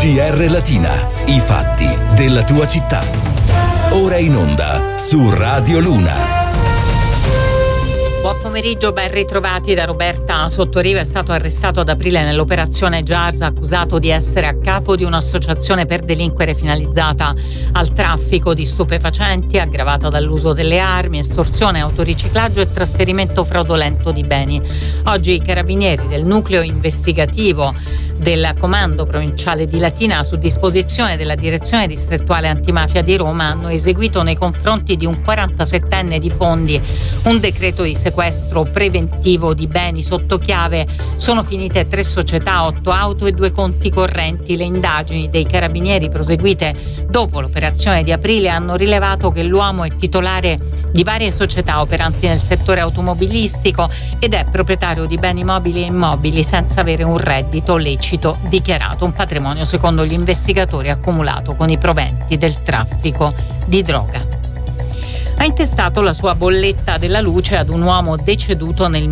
GR Latina, i fatti della tua città. Ora in onda su Radio Luna. Buon pomeriggio, ben ritrovati da Roberta Sottoriva. È stato arrestato ad aprile nell'operazione JARS, accusato di essere a capo di un'associazione per delinquere finalizzata al traffico di stupefacenti, aggravata dall'uso delle armi, estorsione, autoriciclaggio e trasferimento fraudolento di beni. Oggi i carabinieri del nucleo investigativo del Comando Provinciale di Latina, su disposizione della Direzione Distrettuale Antimafia di Roma, hanno eseguito nei confronti di un 47enne di Fondi un decreto di sequestro preventivo di beni sotto chiave. Sono finite 3 società, 8 auto e 2 conti correnti. Le indagini dei carabinieri, proseguite dopo l'operazione di aprile, hanno rilevato che l'uomo è titolare di varie società operanti nel settore automobilistico ed è proprietario di beni mobili e immobili senza avere un reddito lecito dichiarato, un patrimonio secondo gli investigatori accumulato con i proventi del traffico di droga. Ha intestato la sua bolletta della luce ad un uomo deceduto nel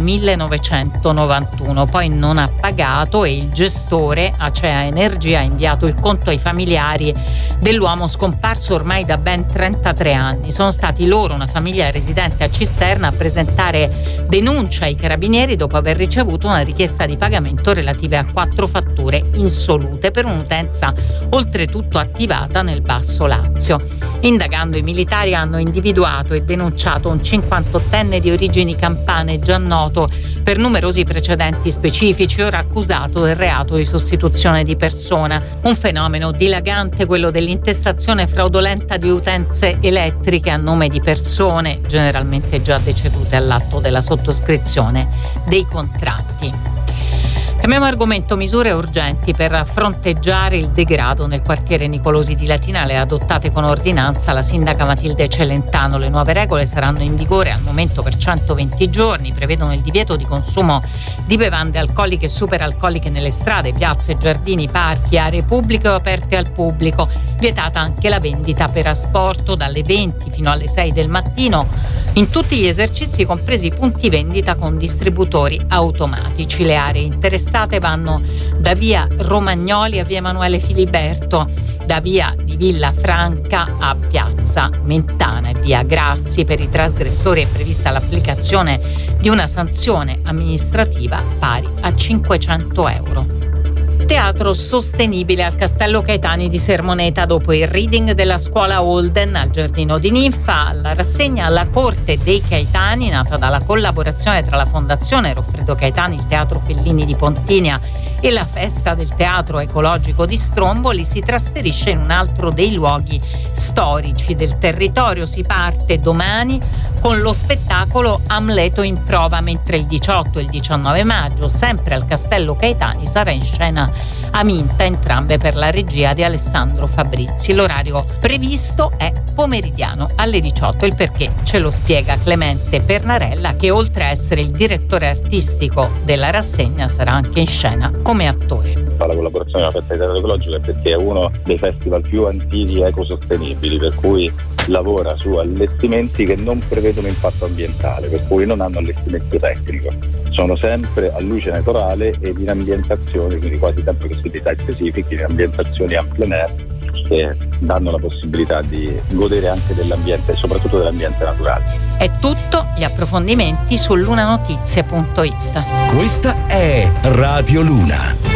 1991, poi non ha pagato e il gestore, Acea Energia, ha inviato il conto ai familiari dell'uomo scomparso ormai da ben 33 anni. Sono stati loro, una famiglia residente a Cisterna, a presentare denuncia ai carabinieri dopo aver ricevuto una richiesta di pagamento relativa a 4 fatture insolute per un'utenza oltretutto attivata nel Basso Lazio. Indagando, i militari hanno individuato e denunciato un 58enne di origini campane già noto per numerosi precedenti specifici, ora accusato del reato di sostituzione di persona. Un fenomeno dilagante, quello dell'intestazione fraudolenta di utenze elettriche a nome di persone generalmente già decedute all'atto della sottoscrizione dei contratti. Cambiamo argomento: misure urgenti per fronteggiare il degrado nel quartiere Nicolosi di Latina, le adottate con ordinanza la sindaca Matilde Celentano. Le nuove regole saranno in vigore al momento per 120 giorni, prevedono il divieto di consumo di bevande alcoliche e superalcoliche nelle strade, piazze, giardini, parchi, aree pubbliche o aperte al pubblico. Vietata anche la vendita per asporto dalle 20 fino alle 6 del mattino in tutti gli esercizi, compresi i punti vendita con distributori automatici. Le aree interessate vanno da via Romagnoli a via Emanuele Filiberto, da via di Villa Franca a piazza Mentana e via Grassi. Per i trasgressori è prevista l'applicazione di una sanzione amministrativa pari a 500 euro. Teatro sostenibile al Castello Caetani di Sermoneta dopo il reading della scuola Holden al Giardino di Ninfa. Alla rassegna alla Corte dei Caetani, nata dalla collaborazione tra la Fondazione Roffredo Caetani, il Teatro Fellini di Pontinia e la Festa del Teatro Ecologico di Stromboli, si trasferisce in un altro dei luoghi storici del territorio. Si parte domani con lo spettacolo Amleto in prova, mentre il 18 e il 19 maggio, sempre al Castello Caetani, sarà in scena Aminta, entrambe per la regia di Alessandro Fabrizi. L'orario previsto è pomeridiano alle 18. Il perché ce lo spiega Clemente Pernarella, che oltre a essere il direttore artistico della rassegna sarà anche in scena come attore. La collaborazione con la Festa del Teatro Ecologico è perché è uno dei festival più antichi ecosostenibili, per cui lavora su allestimenti che non prevedono impatto ambientale, per cui non hanno allestimento tecnico, sono sempre a luce naturale ed in ambientazioni, quindi quasi sempre possibilità specifiche, in ambientazioni en plein air che danno la possibilità di godere anche dell'ambiente e soprattutto dell'ambiente naturale. È tutto, gli approfondimenti su lunanotizie.it. Questa è Radio Luna.